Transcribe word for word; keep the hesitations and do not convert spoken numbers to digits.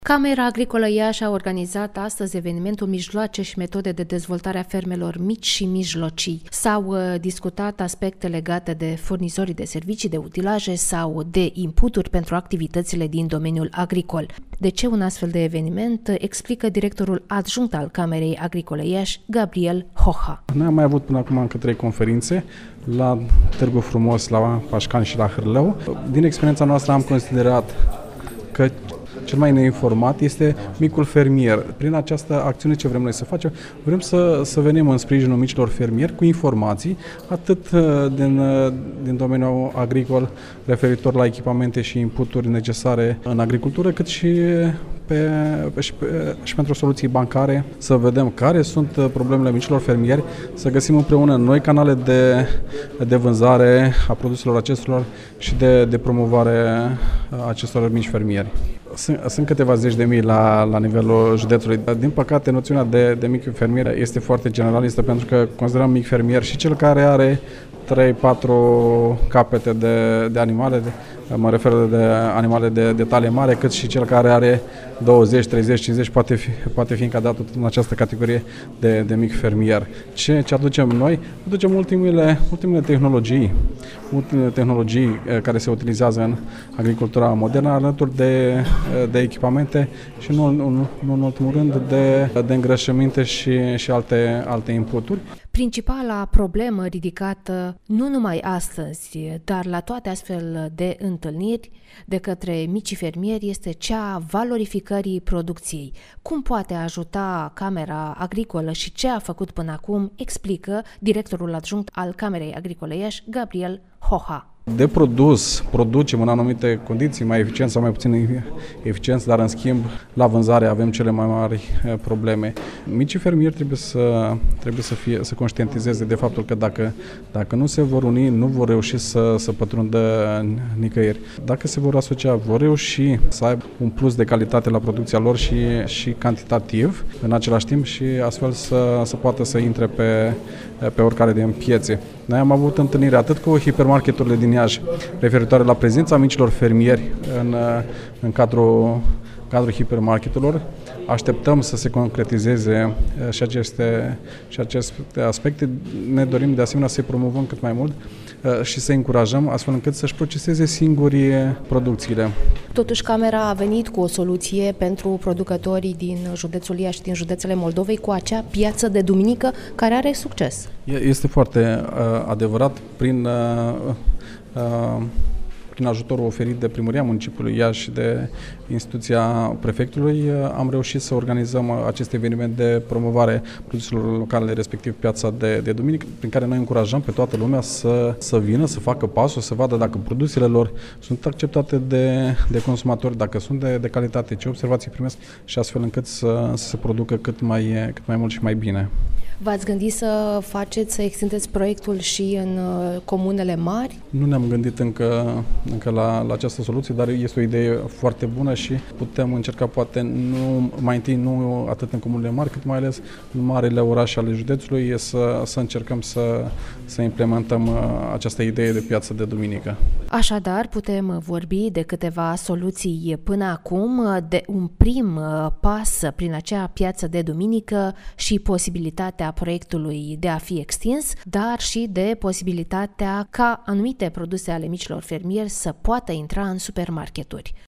Camera Agricolă Iași a organizat astăzi evenimentul Mijloace și metode de dezvoltare a fermelor mici și mijlocii. S-au uh, discutat aspecte legate de furnizorii de servicii, de utilaje sau de inputuri pentru activitățile din domeniul agricol. De ce un astfel de eveniment explică directorul adjunct al Camerei Agricole Iași, Gabriel Hoha. Noi am mai avut până acum încă trei conferințe la Târgu Frumos, la Pașcani și la Hârlău. Din experiența noastră am considerat că cel mai neinformat este micul fermier. Prin această acțiune ce vrem noi să facem? Vrem să, să venim în sprijinul micilor fermieri cu informații, atât din, din domeniul agricol, referitor la echipamente și inputuri necesare în agricultură, cât și Pe, și, pe, și pentru soluții bancare, să vedem care sunt problemele micilor fermieri, să găsim împreună noi canale de, de vânzare a produselor acestor și de, de promovare a acestor mici fermieri. Sunt, sunt câteva zeci de mii la, la nivelul județului. Din păcate, noțiunea de, de mic fermier este foarte generalistă, pentru că considerăm mic fermier și cel care are trei patru capete de, de animale, de, mă refer de animale de, de talie mare, cât și cel care are douăzeci, treizeci, cincizeci poate fi, poate fi încadrat în această categorie de, de mic fermier. Ce, ce aducem noi? Aducem ultimele, ultimele tehnologii, ultimele tehnologii care se utilizează în agricultura modernă, alături de, de echipamente și nu, nu, nu în ultimul rând de, de îngrășăminte și, și alte, alte inputuri. Principala problemă ridicată nu numai astăzi, dar la toate astfel de întâlniri de către micii fermieri este cea a valorificării producției. Cum poate ajuta Camera Agricolă și ce a făcut până acum, explică directorul adjunct al Camerei Agricole Iași, Gabriel Hoha. De produs, producem în anumite condiții, mai eficient sau mai puțin eficient, dar în schimb la vânzare avem cele mai mari probleme. Micii fermieri trebuie să, trebuie să, fie, să conștientizeze de faptul că dacă, dacă nu se vor uni, nu vor reuși să, să pătrundă nicăieri. Dacă se vor asocia, vor reuși să aibă un plus de calitate la producția lor și, și cantitativ în același timp și astfel să, să poată să intre pe, pe oricare din piețe. Noi am avut întâlniri atât cu hipermarketurile din Iași, referitoare la prezența micilor fermieri în, în cadrul, cadrul hipermarketurilor. Așteptăm să se concretizeze și aceste, și aceste aspecte. Ne dorim de asemenea să-i promovăm cât mai mult și să-i încurajăm astfel încât să-și proceseze singuri producțiile. Totuși, Camera a venit cu o soluție pentru producătorii din județul Iași și din județele Moldovei cu acea piață de duminică care are succes. Este foarte uh, adevărat. Prin uh, uh, Prin ajutorul oferit de Primăria Municipiului Iași și de instituția prefectului, am reușit să organizăm acest eveniment de promovare produselor locale, respectiv piața de, de duminică, prin care noi încurajăm pe toată lumea să, să vină, să facă pasul, să vadă dacă produsele lor sunt acceptate de, de consumatori, dacă sunt de, de calitate, ce observații primesc și astfel încât să, să se producă cât mai, cât mai mult și mai bine. V-ați gândit să faceți, să extindeți proiectul și în comunele mari? Nu ne-am gândit încă, încă la, la această soluție, dar este o idee foarte bună și putem încerca poate nu, mai întâi nu atât în comunele mari, cât mai ales în marile orașe ale județului, să, să încercăm să, să implementăm această idee de piață de duminică. Așadar, putem vorbi de câteva soluții până acum, de un prim pas prin acea piață de duminică și posibilitatea proiectului de a fi extins, dar și de posibilitatea ca anumite produse ale micilor fermieri să poată intra în supermarketuri.